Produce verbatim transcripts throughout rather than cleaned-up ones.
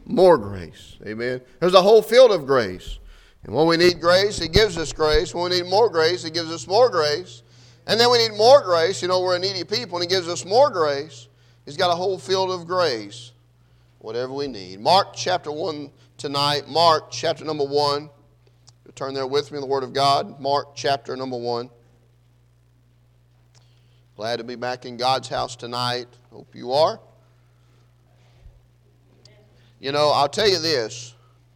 more grace. Amen. There's a whole field of grace. And when we need grace, He gives us grace. When we need more grace, He gives us more grace. And then we need more grace. You know, we're a needy people, and He gives us more grace. He's got a whole field of grace, whatever we need. Mark chapter one tonight. Mark chapter number one. You'll turn there with me in the Word of God. Mark chapter number one. Glad to be back in God's house tonight. Hope you are. You know, I'll tell you this.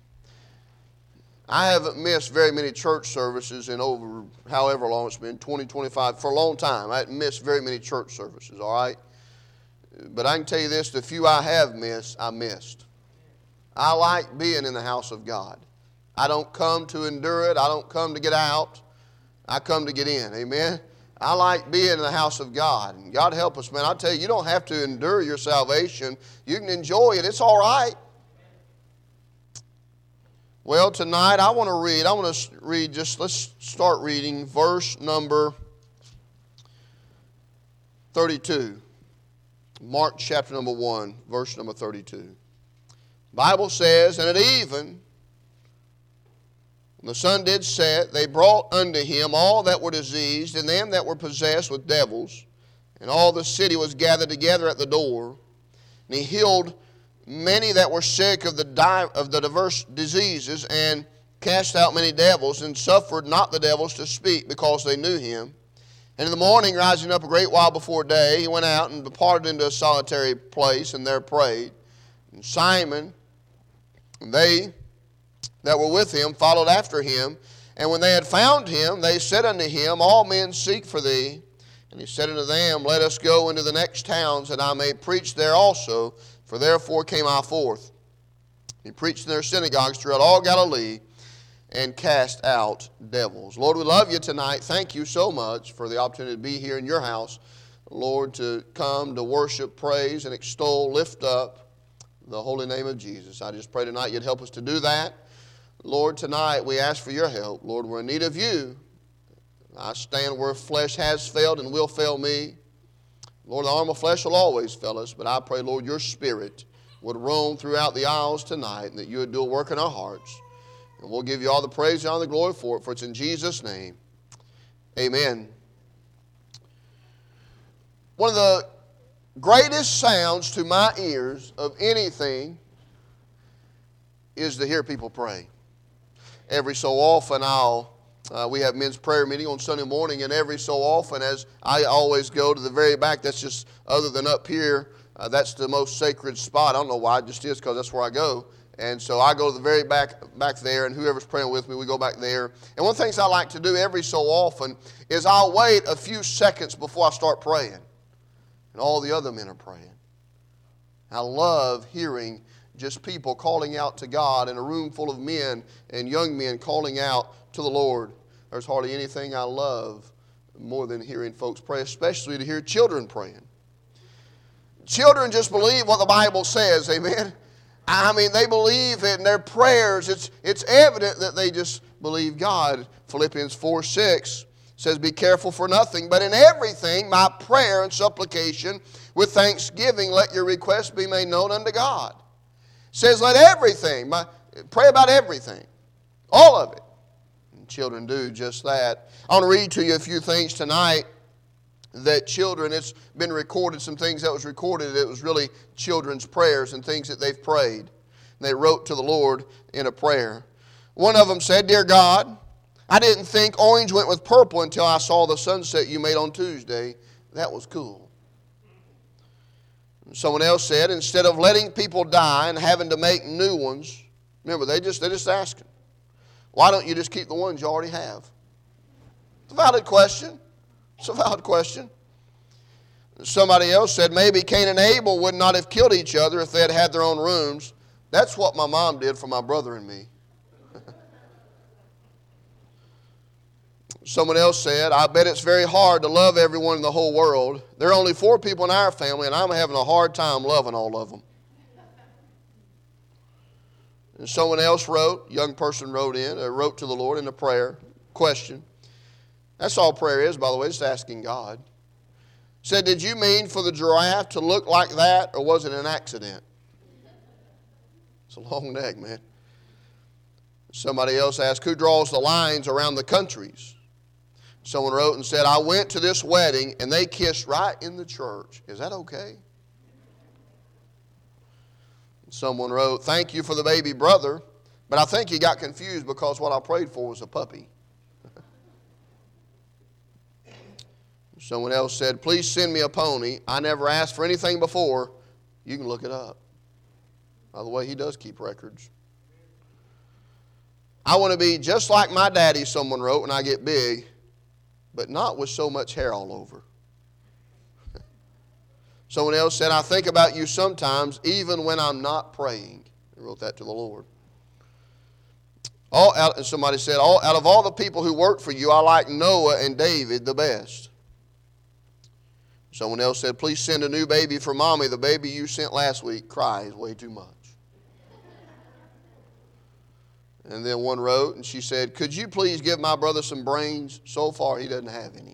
I haven't missed very many church services in over however long it's been, twenty, twenty-five, for a long time. I haven't missed very many church services, all right? But I can tell you this, the few I have missed, I missed. I like being in the house of God. I don't come to endure it. I don't come to get out. I come to get in, amen? I like being in the house of God. And God help us, man. I tell you, you don't have to endure your salvation. You can enjoy it. It's all right. Well, tonight I want to read, I want to read just, let's start reading verse number thirty-two. Mark chapter number one, verse number thirty-two. The Bible says, and at even, when the sun did set, they brought unto him all that were diseased, and them that were possessed with devils, and all the city was gathered together at the door. And he healed many that were sick of the di- of the diverse diseases, and cast out many devils, and suffered not the devils to speak, because they knew him. And in the morning, rising up a great while before day, he went out and departed into a solitary place, and there prayed. And Simon, and they that were with him, followed after him. And when they had found him, they said unto him, all men seek for thee. And he said unto them, let us go into the next towns, that I may preach there also. For therefore came I forth. He preached in their synagogues throughout all Galilee, and cast out devils. Lord, we love you tonight. Thank you so much for the opportunity to be here in your house. Lord, to come to worship, praise, and extol, lift up the holy name of Jesus. I just pray tonight you'd help us to do that. Lord, tonight we ask for your help. Lord, we're in need of you. I stand where flesh has failed and will fail me. Lord, the arm of flesh will always fail us, but I pray, Lord, your Spirit would roam throughout the aisles tonight, and that you would do a work in our hearts. And we'll give you all the praise and all the glory for it, for it's in Jesus' name. Amen. One of the greatest sounds to my ears of anything is to hear people pray. Every so often I'll Uh, we have men's prayer meeting on Sunday morning, and every so often, as I always go to the very back, that's just, other than up here, uh, that's the most sacred spot. I don't know why, it just is, because that's where I go. And so I go to the very back back there, and whoever's praying with me, we go back there. And one of the things I like to do every so often is I'll wait a few seconds before I start praying. And all the other men are praying. I love hearing just people calling out to God in a room full of men and young men calling out to the Lord. There's hardly anything I love more than hearing folks pray, especially to hear children praying. Children just believe what the Bible says, amen? I mean, they believe it in their prayers. It's, it's evident that they just believe God. Philippians four six says, be careful for nothing, but in everything, by prayer and supplication, with thanksgiving, let your requests be made known unto God. It says, let everything, my, pray about everything, all of it. Children do just that. I want to read to you a few things tonight that children, it's been recorded, some things that was recorded, it was really children's prayers and things that they've prayed. And they wrote to the Lord in a prayer. One of them said, dear God, I didn't think orange went with purple until I saw the sunset you made on Tuesday. That was cool. And someone else said, instead of letting people die and having to make new ones, remember, they just, they're just asking, why don't you just keep the ones you already have? It's a valid question. It's a valid question. Somebody else said maybe Cain and Abel would not have killed each other if they had had their own rooms. That's what my mom did for my brother and me. Someone else said, I bet it's very hard to love everyone in the whole world. There are only four people in our family, and I'm having a hard time loving all of them. And someone else wrote, young person wrote in, uh, wrote to the Lord in a prayer, question. That's all prayer is, by the way, just asking God. Said, did you mean for the giraffe to look like that, or was it an accident? It's a long neck, man. Somebody else asked, who draws the lines around the countries? Someone wrote and said, I went to this wedding and they kissed right in the church. Is that okay? Someone wrote, thank you for the baby brother, but I think he got confused because what I prayed for was a puppy. Someone else said, please send me a pony. I never asked for anything before. You can look it up. By the way, he does keep records. I want to be just like my daddy, someone wrote, when I get big, but not with so much hair all over. Someone else said, I think about you sometimes, even when I'm not praying. He wrote that to the Lord. All out, and somebody said, all, out of all the people who worked for you, I like Noah and David the best. Someone else said, please send a new baby for Mommy. The baby you sent last week cries way too much. And then one wrote, and she said, could you please give my brother some brains? So far, he doesn't have any.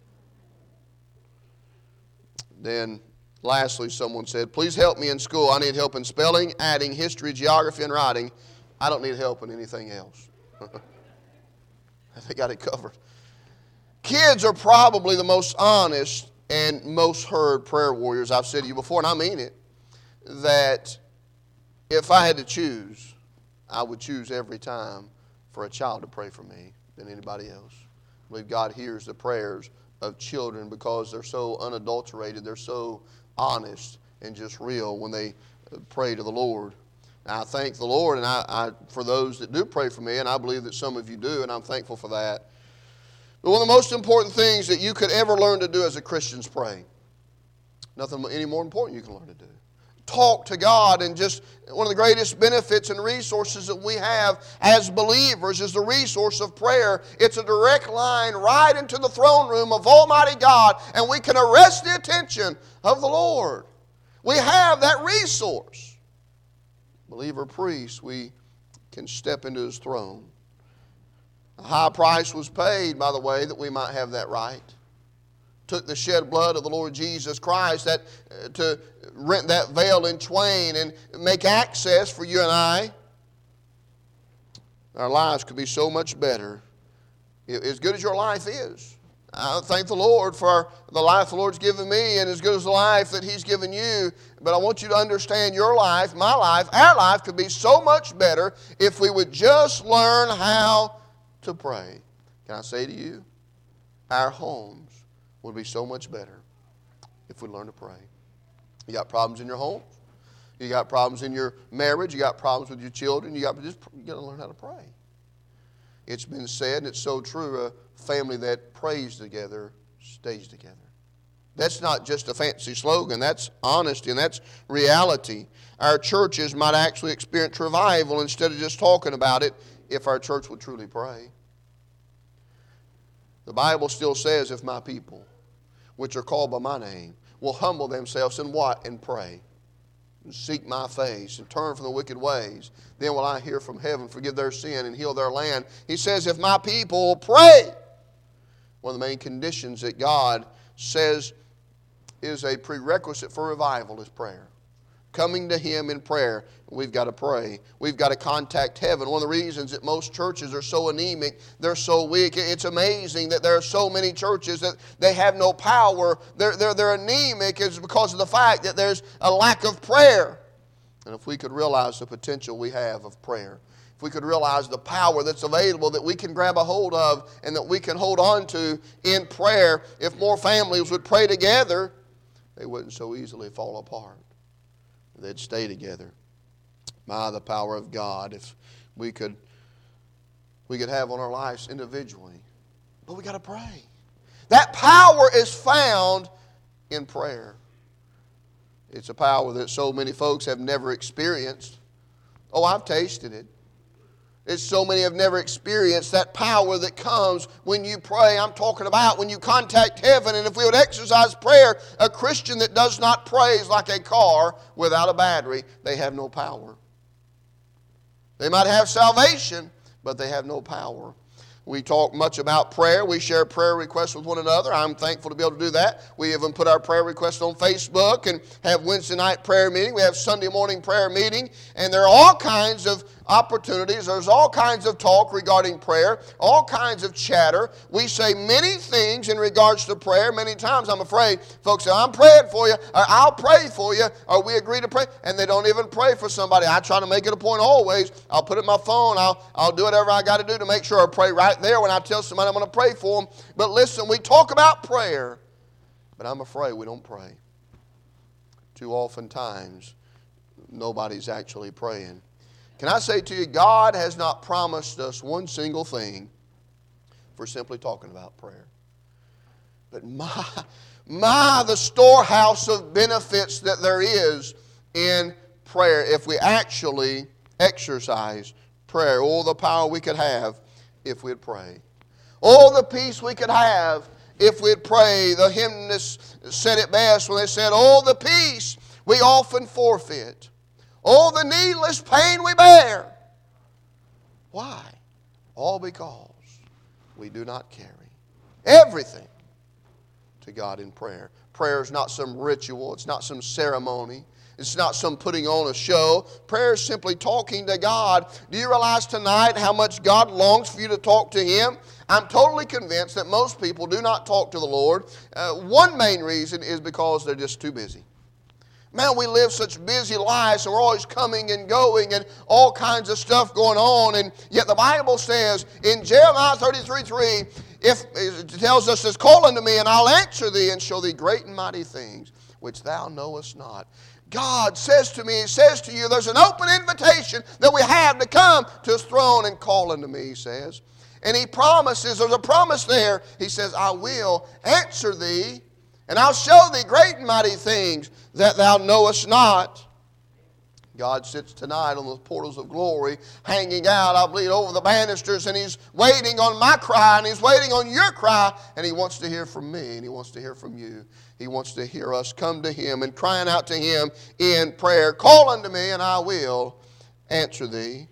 Then, lastly, someone said, please help me in school. I need help in spelling, adding, history, geography, and writing. I don't need help in anything else. They got it covered. Kids are probably the most honest and most heard prayer warriors. I've said to you before, and I mean it, that if I had to choose, I would choose every time for a child to pray for me than anybody else. I believe God hears the prayers of children because they're so unadulterated, they're so honest and just real when they pray to the Lord. Now, I thank the Lord and I, I for those that do pray for me, and I believe that some of you do, and I'm thankful for that. But one of the most important things that you could ever learn to do as a Christian is pray. Nothing any more important you can learn to do. Talk to God, and just one of the greatest benefits and resources that we have as believers is the resource of prayer. It's a direct line right into the throne room of Almighty God, and we can arrest the attention of the Lord. We have that resource. Believer priest, we can step into His throne. A high price was paid, by the way, that we might have that right. Took the shed blood of the Lord Jesus Christ that uh, to rent that veil in twain and make access for you and I. Our lives could be so much better. As good as your life is, I thank the Lord for the life the Lord's given me, and as good as the life that He's given you. But I want you to understand your life, my life, our life could be so much better if we would just learn how to pray. Can I say to you, our homes would be so much better if we learn to pray. You got problems in your home. You got problems in your marriage. You got problems with your children. You got just you got to learn how to pray. It's been said, and it's so true, a family that prays together stays together. That's not just a fancy slogan. That's honesty, and that's reality. Our churches might actually experience revival instead of just talking about it if our church would truly pray. The Bible still says, if my people, which are called by my name, will humble themselves and what? And pray. And seek my face and turn from the wicked ways. Then will I hear from heaven, forgive their sin, and heal their land. He says, if my people will pray. One of the main conditions that God says is a prerequisite for revival is prayer. Coming to Him in prayer. We've got to pray. We've got to contact heaven. One of the reasons that most churches are so anemic, they're so weak. It's amazing that there are so many churches that they have no power. They're, they're, they're anemic is because of the fact that there's a lack of prayer. And if we could realize the potential we have of prayer, if we could realize the power that's available that we can grab a hold of and that we can hold on to in prayer, if more families would pray together, they wouldn't so easily fall apart. They'd stay together. My, the power of God, if we could we could have on our lives individually. But we got to pray. That power is found in prayer. It's a power that so many folks have never experienced. Oh, I've tasted it. It's so many have never experienced that power that comes when you pray. I'm talking about when you contact heaven. And if we would exercise prayer, a Christian that does not pray is like a car without a battery. They have no power. They might have salvation, but they have no power. We talk much about prayer. We share prayer requests with one another. I'm thankful to be able to do that. We even put our prayer requests on Facebook and have Wednesday night prayer meeting. We have Sunday morning prayer meeting. And there are all kinds of opportunities. There's all kinds of talk regarding prayer, all kinds of chatter. We say many things in regards to prayer. Many times, I'm afraid, folks say, I'm praying for you, or I'll pray for you, or we agree to pray, and they don't even pray for somebody. I try to make it a point always. I'll put it in my phone. I'll, I'll do whatever I got to do to make sure I pray right there when I tell somebody I'm going to pray for them. But listen, we talk about prayer, but I'm afraid we don't pray. Too often times, nobody's actually praying. Can I say to you, God has not promised us one single thing for simply talking about prayer. But my, my, the storehouse of benefits that there is in prayer if we actually exercise prayer. Oh, the power we could have if we'd pray. Oh, the peace we could have if we'd pray. The hymnists said it best when they said, oh, the peace we often forfeit. Oh, the needless pain we bear. Why? All because we do not carry everything to God in prayer. Prayer is not some ritual. It's not some ceremony. It's not some putting on a show. Prayer is simply talking to God. Do you realize tonight how much God longs for you to talk to Him? I'm totally convinced that most people do not talk to the Lord. Uh, one main reason is because they're just too busy. Man, we live such busy lives, and we're always coming and going and all kinds of stuff going on. And yet the Bible says in Jeremiah thirty-three three, if, it tells us this, call unto me, and I'll answer thee and show thee great and mighty things which thou knowest not. God says to me, He says to you, there's an open invitation that we have to come to His throne and call unto me, He says. And He promises, there's a promise there. He says, I will answer thee, and I'll show thee great and mighty things that thou knowest not. God sits tonight on the portals of glory, hanging out, I believe, over the banisters, and He's waiting on my cry, and He's waiting on your cry, and He wants to hear from me, and He wants to hear from you. He wants to hear us come to Him and crying out to Him in prayer. Call unto me, and I will answer thee.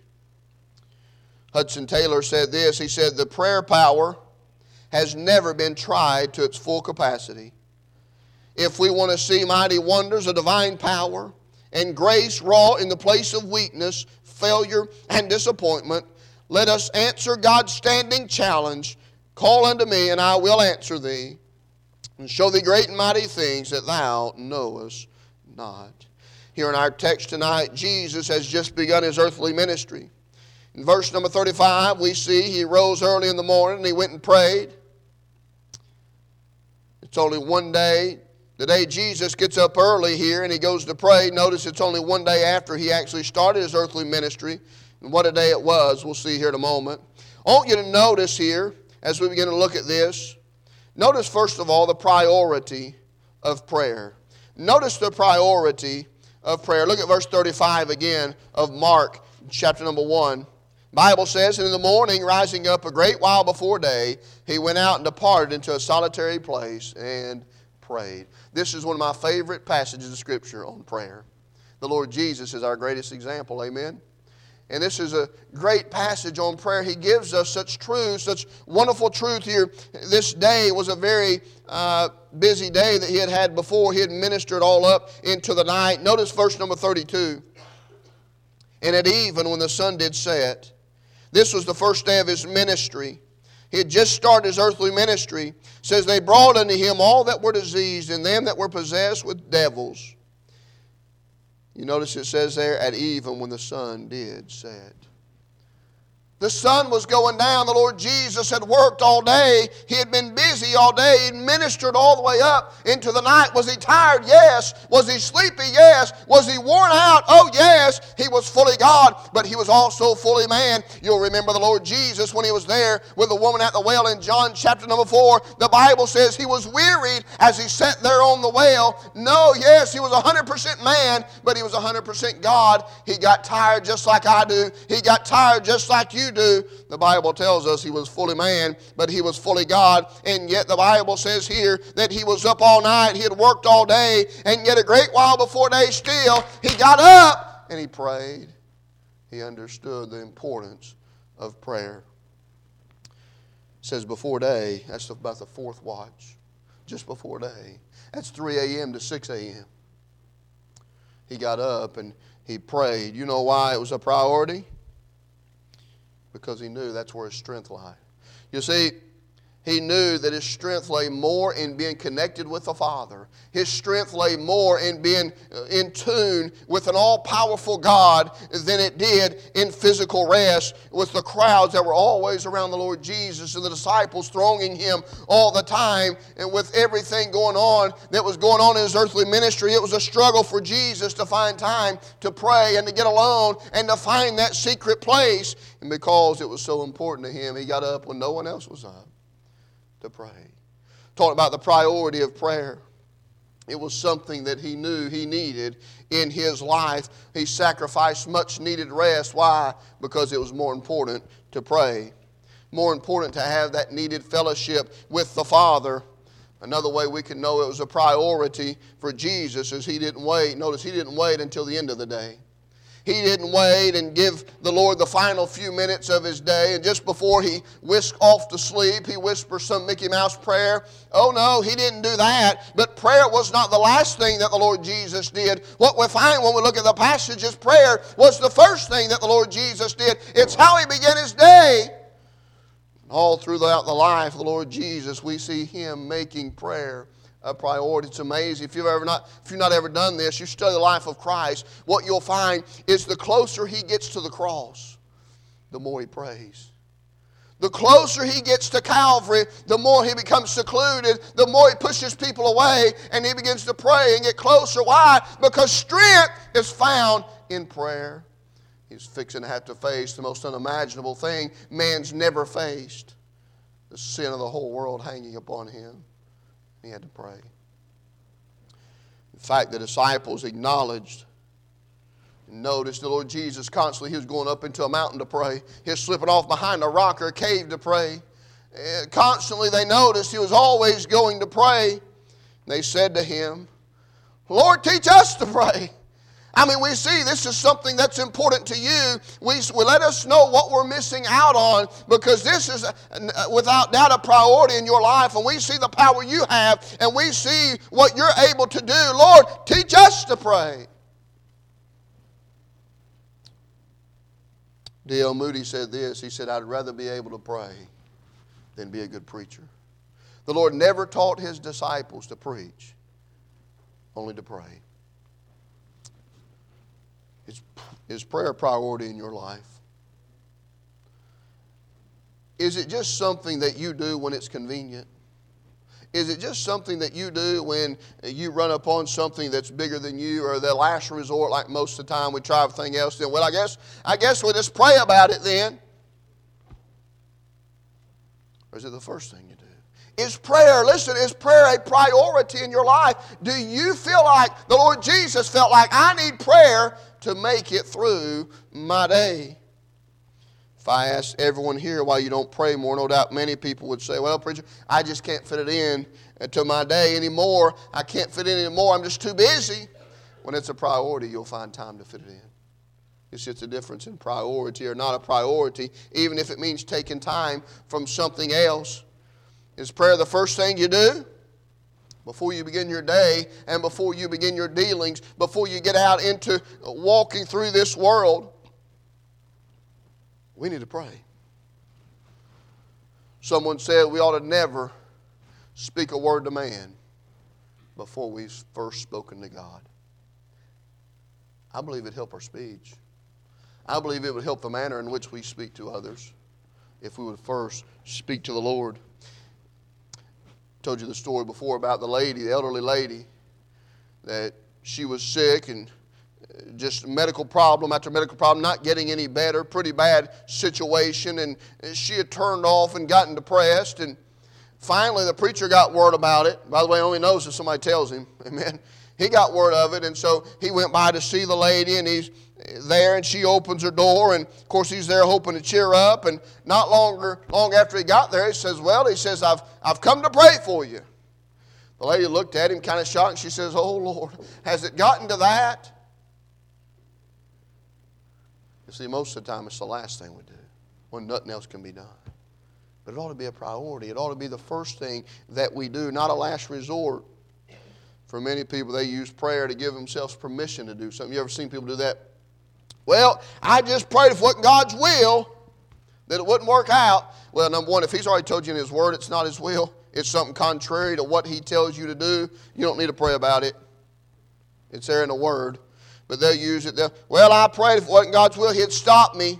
Hudson Taylor said this. He said, the prayer power has never been tried to its full capacity. If we want to see mighty wonders of divine power and grace wrought in the place of weakness, failure, and disappointment, let us answer God's standing challenge. Call unto me, and I will answer thee, and show thee great and mighty things that thou knowest not. Here in our text tonight, Jesus has just begun His earthly ministry. In verse number thirty-five, we see He rose early in the morning and He went and prayed. It's only one day. The day Jesus gets up early here and He goes to pray, notice it's only one day after He actually started His earthly ministry. And what a day it was, we'll see here in a moment. I want you to notice here, as we begin to look at this, notice first of all the priority of prayer. Notice the priority of prayer. Look at verse thirty-five again of Mark chapter number one. The Bible says, and in the morning, rising up a great while before day, He went out and departed into a solitary place and prayed. This is one of my favorite passages of Scripture on prayer. The Lord Jesus is our greatest example, amen? And this is a great passage on prayer. He gives us such truth, such wonderful truth here. This day was a very uh, busy day that He had had before. He had ministered all up into the night. Notice verse number thirty-two. And at even when the sun did set, this was the first day of His ministry. He had just started His earthly ministry. It says, they brought unto Him all that were diseased and them that were possessed with devils. You notice it says there, at even when the sun did set. The sun was going down. The Lord Jesus had worked all day. He had been busy all day. He ministered all the way up into the night. Was He tired? Yes. Was He sleepy? Yes. Was He worn out? Oh, yes. He was fully God, but He was also fully man. You'll remember the Lord Jesus when He was there with the woman at the well in John chapter number four. The Bible says He was wearied as He sat there on the well. No, yes, He was one hundred percent man, but He was one hundred percent God. He got tired just like I do. He got tired just like you do. The Bible tells us He was fully man, but He was fully God. And yet the Bible says here that He was up all night. He had worked all day. And yet a great while before day still, He got up and He prayed. He understood the importance of prayer. says before day, that's about the fourth watch, just before day. That's three a.m. to six a.m. He got up and he prayed. You know why it was a priority? Because he knew that's where his strength lay. You see, he knew that his strength lay more in being connected with the Father. His strength lay more in being in tune with an all-powerful God than it did in physical rest with the crowds that were always around the Lord Jesus and the disciples thronging Him all the time. And with everything going on that was going on in His earthly ministry, it was a struggle for Jesus to find time to pray and to get alone and to find that secret place. And because it was so important to Him, He got up when no one else was up to pray. Talking about the priority of prayer. It was something that he knew he needed in his life. He sacrificed much needed rest. Why? Because it was more important to pray. More important to have that needed fellowship with the Father. Another way we can know it was a priority for Jesus is he didn't wait. Notice he didn't wait until the end of the day. He didn't wait and give the Lord the final few minutes of his day. And just before he whisked off to sleep, he whispered some Mickey Mouse prayer. Oh no, he didn't do that. But prayer was not the last thing that the Lord Jesus did. What we find when we look at the passage is prayer was the first thing that the Lord Jesus did. It's how he began his day. All throughout the life of the Lord Jesus, we see him making prayer a priority. It's amazing. If you've ever not, if you've not ever done this, you study the life of Christ, what you'll find is the closer he gets to the cross, the more he prays. The closer he gets to Calvary, the more he becomes secluded, the more he pushes people away, and he begins to pray and get closer. Why? Because strength is found in prayer. He's fixing to have to face the most unimaginable thing man's never faced, the sin of the whole world hanging upon him. He had to pray. In fact, the disciples acknowledged and noticed the Lord Jesus constantly, he was going up into a mountain to pray. He was slipping off behind a rock or a cave to pray. And constantly they noticed he was always going to pray. And they said to him, Lord, teach us to pray. I mean, we see this is something that's important to you. We, we let us know what we're missing out on because this is, a, without doubt, a priority in your life. And we see the power you have, and we see what you're able to do. Lord, teach us to pray. D L Moody said this. He said, I'd rather be able to pray than be a good preacher. The Lord never taught his disciples to preach, only to pray. Is, is prayer a priority in your life? Is it just something that you do when it's convenient? Is it just something that you do when you run upon something that's bigger than you, or the last resort, like most of the time we try everything else? Then, well, I guess I guess we'll just pray about it then. Or is it the first thing you do? Is prayer, listen, is prayer a priority in your life? Do you feel like the Lord Jesus felt like, I need prayer to make it through my day? If I asked everyone here why you don't pray more, no doubt many people would say, well, preacher, I just can't fit it in to my day anymore. I can't fit it in anymore. I'm just too busy. When it's a priority, you'll find time to fit it in. It's just a difference in priority or not a priority, even if it means taking time from something else. Is prayer the first thing you do? Before you begin your day and before you begin your dealings, before you get out into walking through this world, we need to pray. Someone said we ought to never speak a word to man before we've first spoken to God. I believe it'd help our speech. I believe it would help the manner in which we speak to others if we would first speak to the Lord. Told you the story before about the lady, the elderly lady, that she was sick and just medical problem after medical problem, not getting any better, pretty bad situation, and she had turned off and gotten depressed, and finally the preacher got word about it. By the way, he only knows if somebody tells him. Amen. He got word of it, and so he went by to see the lady, and he's there, and she opens her door, and of course he's there hoping to cheer up, and not longer, long after he got there, he says, well, he says, I've, I've come to pray for you. The lady looked at him kind of shocked, and she says, oh, Lord, has it gotten to that? You see, most of the time it's the last thing we do when nothing else can be done. But it ought to be a priority. It ought to be the first thing that we do, not a last resort. For many people, they use prayer to give themselves permission to do something. You ever seen people do that? Well, I just prayed if it wasn't God's will that it wouldn't work out. Well, number one, if He's already told you in His Word it's not His will, it's something contrary to what He tells you to do, you don't need to pray about it. It's there in the Word. But they'll use it. They'll, well, I prayed if it wasn't God's will, He'd stop me.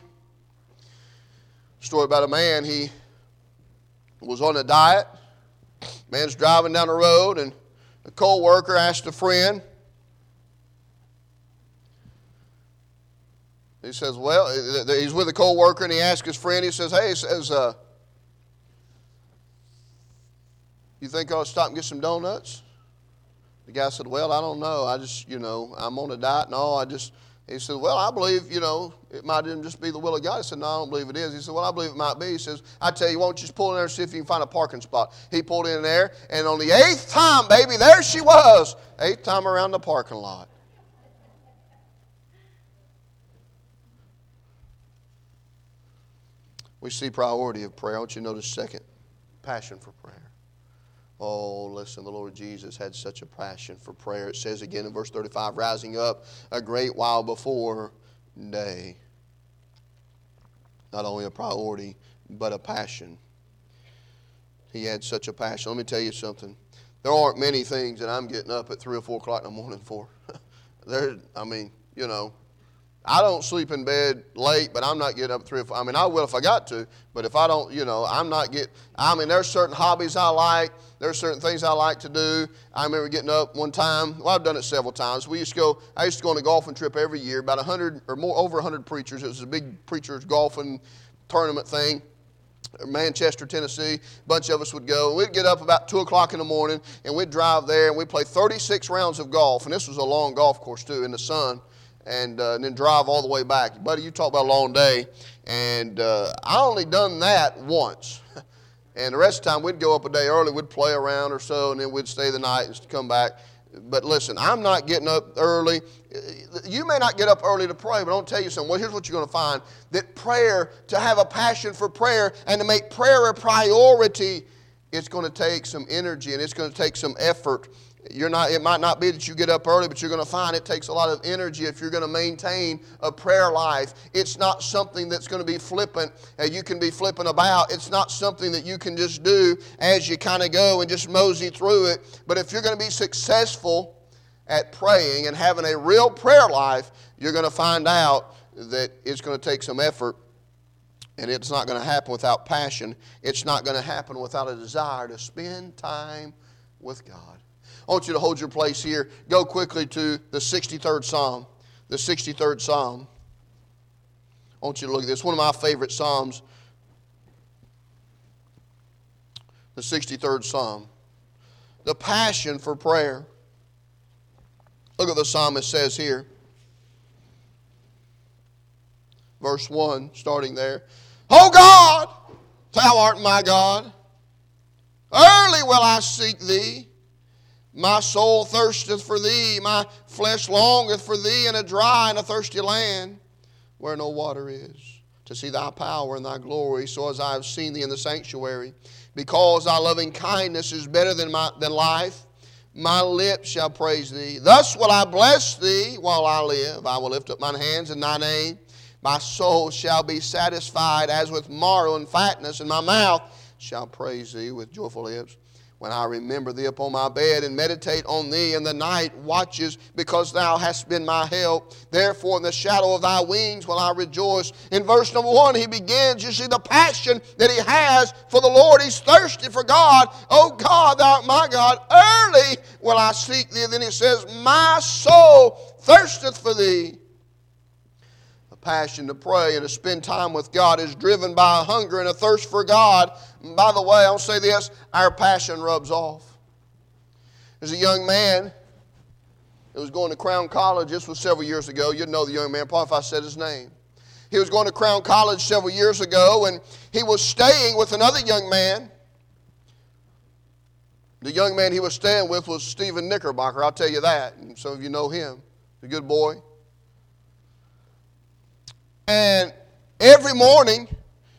Story about a man, he was on a diet. Man's driving down the road, and a co-worker asked a friend. He says, well, he's with a co-worker, and he asked his friend, he says, hey, he says, uh, you think I'll stop and get some donuts? The guy said, well, I don't know. I just, you know, I'm on a diet and all. I just, he said, well, I believe, you know, it might even just be the will of God. He said, no, I don't believe it is. He said, well, I believe it might be. He says, I tell you, why don't you just pull in there and see if you can find a parking spot. He pulled in there, and on the eighth time, baby, there she was. Eighth time around the parking lot. We see priority of prayer. I want you to notice second, passion for prayer. Oh, listen, the Lord Jesus had such a passion for prayer. It says again in verse thirty-five, rising up a great while before day. Not only a priority, but a passion. He had such a passion. Let me tell you something. There aren't many things that I'm getting up at three or four o'clock in the morning for. there, I mean, you know, I don't sleep in bed late, but I'm not getting up at three or four. I mean, I will if I got to, but if I don't, you know, I'm not get. I mean, there's certain hobbies I like. There's certain things I like to do. I remember getting up one time. Well, I've done it several times. We used to go. I used to go on a golfing trip every year. About a hundred or more, over a hundred preachers. It was a big preachers golfing tournament thing. Manchester, Tennessee. A bunch of us would go. We'd get up about two o'clock in the morning, and we'd drive there, and we'd play thirty-six rounds of golf. And this was a long golf course too, in the sun. And, uh, and then drive all the way back. Buddy, you talk about a long day. And uh, I only done that once. And the rest of the time, we'd go up a day early. We'd play around or so, and then we'd stay the night and come back. But listen, I'm not getting up early. You may not get up early to pray, but I'll tell you something. Well, here's what you're going to find. That prayer, to have a passion for prayer and to make prayer a priority, it's going to take some energy and it's going to take some effort. You're not, it might not be that you get up early, but you're going to find it takes a lot of energy if you're going to maintain a prayer life. It's not something that's going to be flippant. Uh, you can be flippant about. It's not something that you can just do as you kind of go and just mosey through it. But if you're going to be successful at praying and having a real prayer life, you're going to find out that it's going to take some effort. And it's not going to happen without passion. It's not going to happen without a desire to spend time with God. I want you to hold your place here. Go quickly to the sixty-third Psalm. The sixty-third Psalm. I want you to look at this. One of my favorite Psalms. The sixty-third Psalm. The passion for prayer. Look at the psalmist says here. Verse one, starting there. O God, thou art my God. Early will I seek thee. My soul thirsteth for thee. My flesh longeth for thee in a dry and a thirsty land where no water is, to see thy power and thy glory, so as I have seen thee in the sanctuary. Because thy loving kindness is better than, my, than life, my lips shall praise thee. Thus will I bless thee while I live. I will lift up mine hands in thy name. My soul shall be satisfied as with marrow and fatness, and my mouth shall praise thee with joyful lips. When I remember thee upon my bed and meditate on thee in the night watches, because thou hast been my help. Therefore in the shadow of thy wings will I rejoice. In verse number one, he begins, you see the passion that he has for the Lord. He's thirsty for God. Oh God, thou art my God. Early will I seek thee. And then he says, my soul thirsteth for thee. Passion to pray and to spend time with God is driven by a hunger and a thirst for God. And by the way, I'll say this, our passion rubs off. There's a young man that was going to Crown College. This was several years ago. You'd know the young man probably if I said his name. He was going to Crown College several years ago, and he was staying with another young man. The young man he was staying with was Stephen Knickerbocker. I'll tell you that. And some of you know him. He's a good boy. And every morning,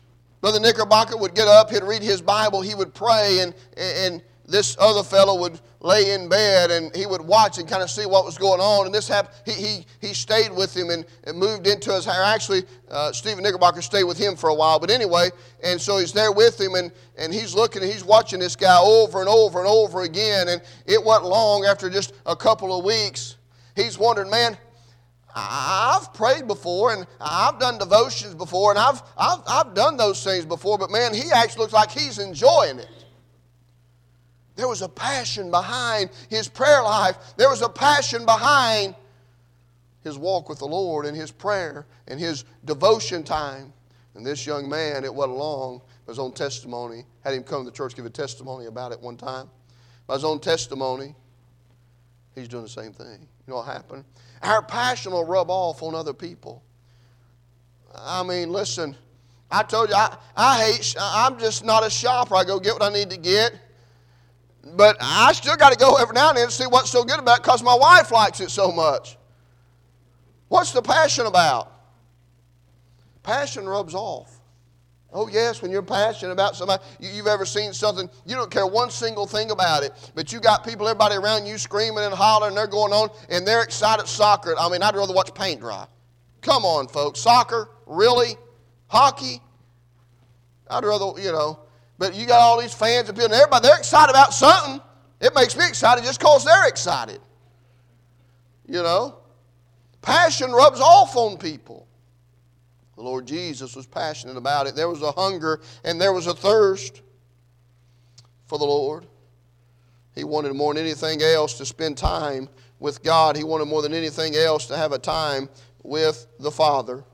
Brother Knickerbocker would get up, he'd read his Bible, he would pray, and, and this other fellow would lay in bed, and he would watch and kind of see what was going on. And this happened. He he, he stayed with him and, and moved into his house. Actually, uh, Stephen Knickerbocker stayed with him for a while. But anyway, and so he's there with him, and, and he's looking, and he's watching this guy over and over and over again. And it wasn't long after just a couple of weeks, he's wondering, man, I've prayed before, and I've done devotions before, and I've, I've, I've done those things before, but man, he actually looks like he's enjoying it. There was a passion behind his prayer life. There was a passion behind his walk with the Lord and his prayer and his devotion time. And this young man, it wasn't long, his own testimony, had him come to the church, give a testimony about it one time. By his own testimony, he's doing the same thing. You know what happened? Our passion will rub off on other people. I mean, listen, I told you, I, I hate, I'm just not a shopper. I go get what I need to get. But I still got to go every now and then to see what's so good about it because my wife likes it so much. What's the passion about? Passion rubs off. Oh, yes, when you're passionate about somebody, you, you've ever seen something, you don't care one single thing about it, but you got people, everybody around you screaming and hollering, and they're going on, and they're excited soccer. I mean, I'd rather watch paint dry. Come on, folks. Soccer? Really? Hockey? I'd rather, you know. But you got all these fans and people, and everybody, they're excited about something. It makes me excited just because they're excited. You know? Passion rubs off on people. The Lord Jesus was passionate about it. There was a hunger and there was a thirst for the Lord. He wanted more than anything else to spend time with God. He wanted more than anything else to have a time with the Father.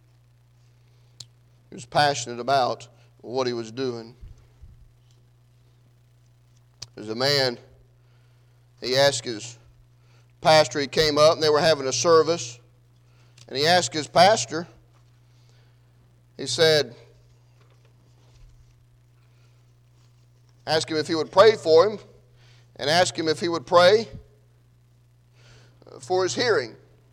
He was passionate about what he was doing. There's a man, he asked his pastor, he came up and they were having a service, and he asked his pastor, he said, ask him if he would pray for him, and ask him if he would pray for his hearing.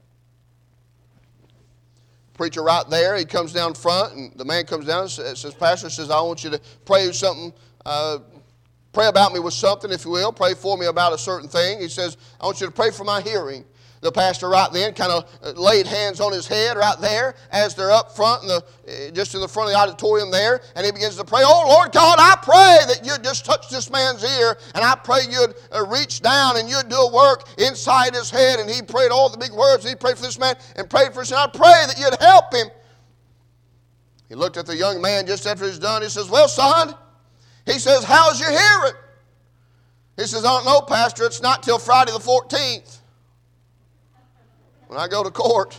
Preacher right there, he comes down front, and the man comes down and says, pastor says, I want you to pray something, uh, pray about me with something, if you will. Pray for me about a certain thing. He says, I want you to pray for my hearing. The pastor right then kind of laid hands on his head right there as they're up front, in the, just in the front of the auditorium there, and he begins to pray, oh, Lord God, I pray that you'd just touch this man's ear, and I pray you'd uh, reach down and you'd do a work inside his head. And he prayed all the big words, and he prayed for this man and prayed for us, and I pray that you'd help him. He looked at the young man just after he's done. He says, well, son, he says, how's your hearing? He says, I don't know, Pastor, it's not till Friday the fourteenth. When I go to court.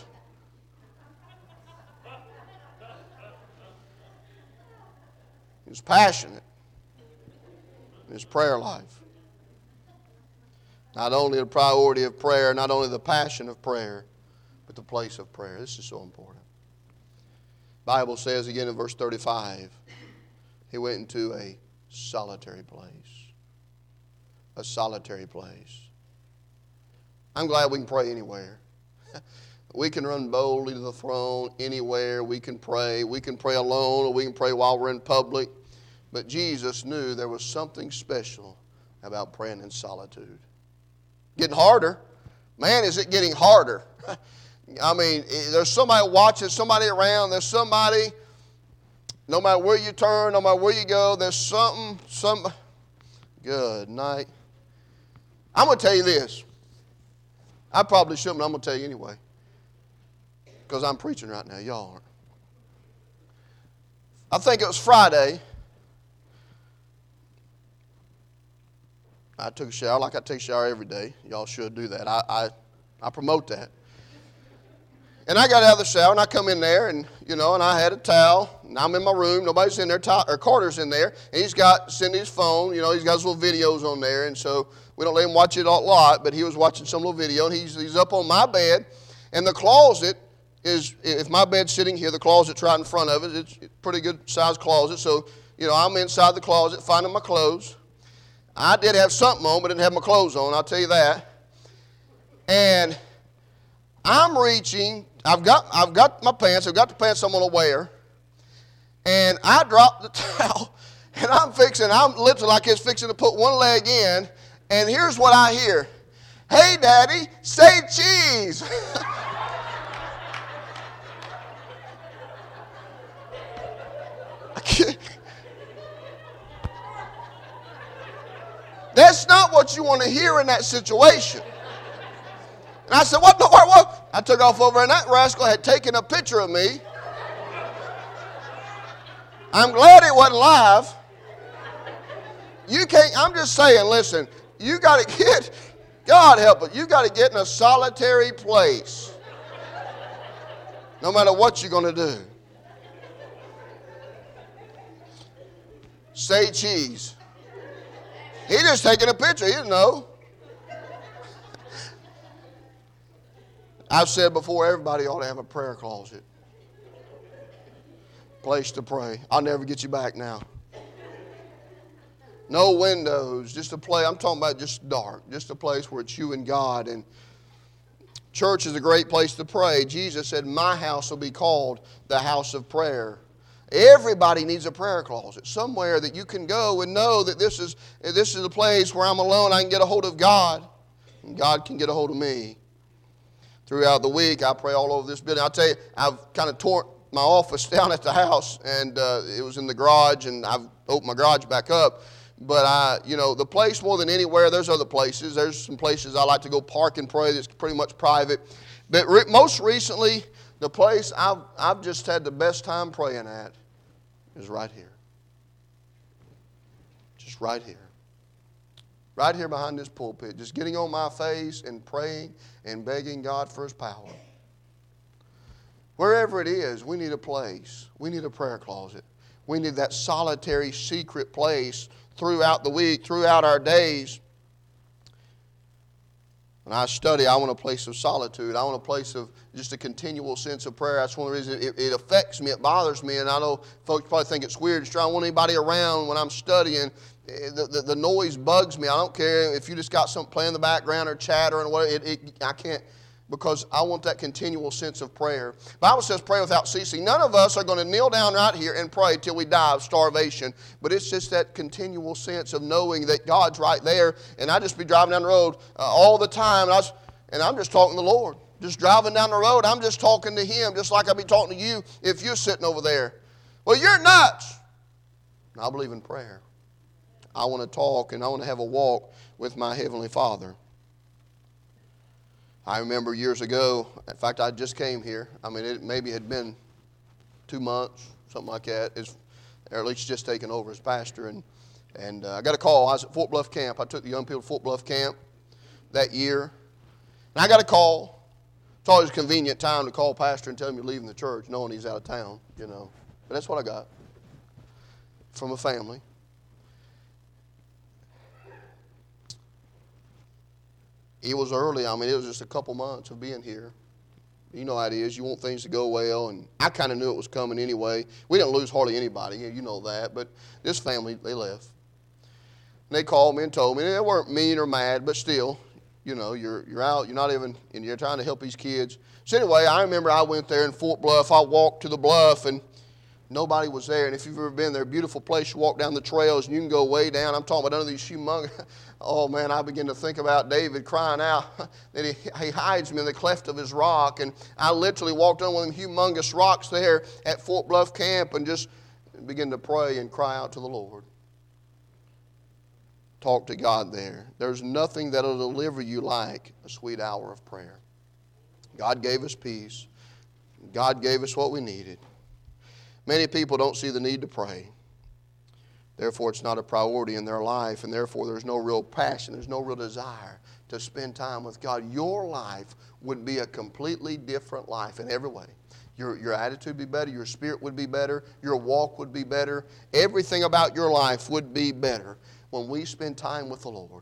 He was passionate in his prayer life. Not only the priority of prayer, not only the passion of prayer, but the place of prayer. This is so important. The Bible says again in verse thirty-five, he went into a solitary place. A solitary place. I'm glad we can pray anywhere. We can run boldly to the throne anywhere. We can pray. We can pray alone, or we can pray while we're in public. But Jesus knew there was something special about praying in solitude. Getting harder. Man, is it getting harder. I mean, there's somebody watching, somebody around. There's somebody, no matter where you turn, no matter where you go, there's something, some. Good night. I'm going to tell you this. I probably shouldn't, but I'm going to tell you anyway. Because I'm preaching right now. Y'all aren't. I think it was Friday. I took a shower like I take a shower every day. Y'all should do that. I, I, I promote that. And I got out of the shower, and I come in there, and, you know, and I had a towel, and I'm in my room. Nobody's in there. Or Carter's in there, and he's got Cindy's phone. You know, he's got his little videos on there, and so we don't let him watch it a lot, but he was watching some little video, and he's, he's up on my bed, and the closet is, if my bed's sitting here, the closet's right in front of it. It's a pretty good-sized closet, so, you know, I'm inside the closet finding my clothes. I did have something on, but didn't have my clothes on, I'll tell you that. And I'm reaching, I've got I've got my pants, I've got the pants I'm going to wear, And I dropped the towel, and I'm fixing, I'm literally like it's fixing to put one leg in, and here's what I hear. Hey, Daddy, say cheese. That's not what you want to hear in that situation. And I said, what the what, what? I took off over, and that rascal had taken a picture of me. I'm glad it wasn't live. You can't, I'm just saying, listen, you got to get, God help it, you got to get in a solitary place. No matter what you're going to do. Say cheese. He just taking a picture. He didn't know. I've said before, everybody ought to have a prayer closet. Place to pray. I'll never get you back now. No windows. Just a place. I'm talking about just dark. Just a place where it's you and God. And church is a great place to pray. Jesus said, my house will be called the house of prayer. Everybody needs a prayer closet, somewhere that you can go and know that this is this is a place where I'm alone. I can get a hold of God, and God can get a hold of me. Throughout the week, I pray all over this building. I'll tell you, I've kind of torn my office down at the house, and uh, it was in the garage, and I've opened my garage back up. But I, you know, the place more than anywhere, there's other places. There's some places I like to go park and pray that's pretty much private. But re- most recently, the place I've, I've just had the best time praying at is right here. Just right here. Right here behind this pulpit. Just getting on my face and praying and begging God for His power. Wherever it is, we need a place. We need a prayer closet. We need that solitary, secret place throughout the week, throughout our days. When I study, I want a place of solitude. I want a place of just a continual sense of prayer. That's one of the reasons it, it affects me. It bothers me. And I know folks probably think it's weird. I don't want anybody around when I'm studying. The, the, the noise bugs me. I don't care if you just got something playing in the background or chatter and what. It, it, I can't, because I want that continual sense of prayer. The Bible says pray without ceasing. None of us are going to kneel down right here and pray till we die of starvation. But it's just that continual sense of knowing that God's right there. And I just be driving down the road uh, all the time. And, I was, and I'm just talking to the Lord. Just driving down the road, I'm just talking to Him. Just like I'd be talking to you if you're sitting over there. Well, you're nuts. I believe in prayer. I want to talk and I want to have a walk with my Heavenly Father. I remember years ago, in fact, I just came here. I mean, it maybe had been two months, something like that, it's, or at least just taken over as pastor. And, and uh, I got a call. I was at Fort Bluff Camp. I took the young people to Fort Bluff Camp that year. And I got a call. It's always a convenient time to call pastor and tell him you're leaving the church, knowing he's out of town, you know. But that's what I got from a family. It was early. I mean, it was just a couple months of being here. You know how it is. You want things to go well, and I kind of knew it was coming anyway. We didn't lose hardly anybody. You know that. But this family, they left. And they called me and told me. And they weren't mean or mad, but still, you know, you're you're out. You're not even, and you're trying to help these kids. So anyway, I remember I went there in Fort Bluff. I walked to the bluff, and nobody was there. And if you've ever been there, beautiful place. You walk down the trails, and you can go way down. I'm talking about under these humongous. Oh, man, I begin to think about David crying out that he, he hides me in the cleft of his rock. And I literally walked on one of them humongous rocks there at Fort Bluff Camp and just begin to pray and cry out to the Lord. Talk to God there. There's nothing that will deliver you like a sweet hour of prayer. God gave us peace. God gave us what we needed. Many people don't see the need to pray. Therefore, it's not a priority in their life, and therefore there's no real passion, there's no real desire to spend time with God. Your life would be a completely different life in every way. Your, your attitude would be better, your spirit would be better, your walk would be better. Everything about your life would be better when we spend time with the Lord.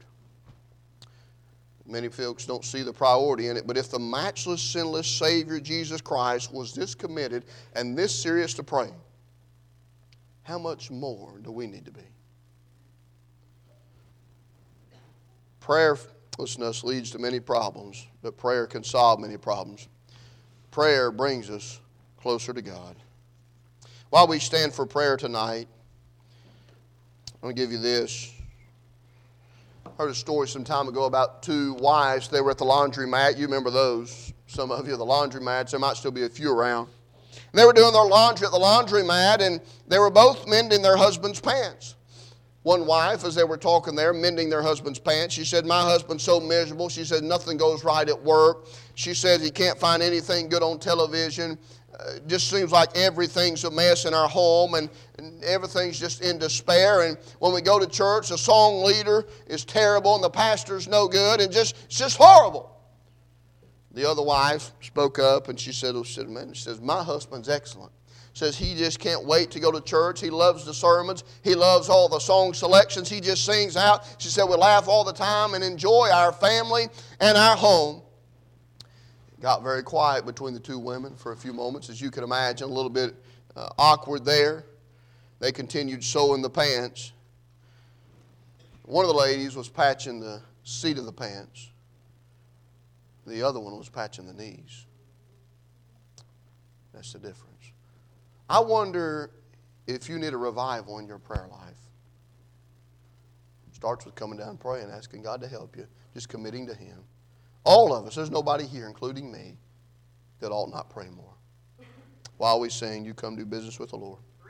Many folks don't see the priority in it, but if the matchless, sinless Savior Jesus Christ was this committed and this serious to praying, how much more do we need to be? Prayerlessness leads to many problems, but prayer can solve many problems. Prayer brings us closer to God. While we stand for prayer tonight, I'm going to give you this. I heard a story some time ago about two wives. They were at the laundromat. You remember those. Some of you, the laundromats. There might still be a few around. And they were doing their laundry at the laundromat, and they were both mending their husband's pants. One wife, as they were talking there, mending their husband's pants, she said, my husband's so miserable. She said, nothing goes right at work. She said, he can't find anything good on television. Uh, it just seems like everything's a mess in our home, and, and everything's just in despair. And when we go to church, the song leader is terrible, and the pastor's no good, and just it's just horrible. The other wife spoke up, and she said, oh, she said, man, she says, my husband's excellent. Says he just can't wait to go to church. He loves the sermons. He loves all the song selections. He just sings out. She said, we laugh all the time and enjoy our family and our home. It got very quiet between the two women for a few moments, as you can imagine, a little bit uh, awkward there. They continued sewing the pants. One of the ladies was patching the seat of the pants. The other one was patching the knees. That's the difference. I wonder if you need a revival in your prayer life. It starts with coming down and praying, asking God to help you, just committing to Him. All of us, there's nobody here, including me, that ought not pray more. While we sing, you come do business with the Lord.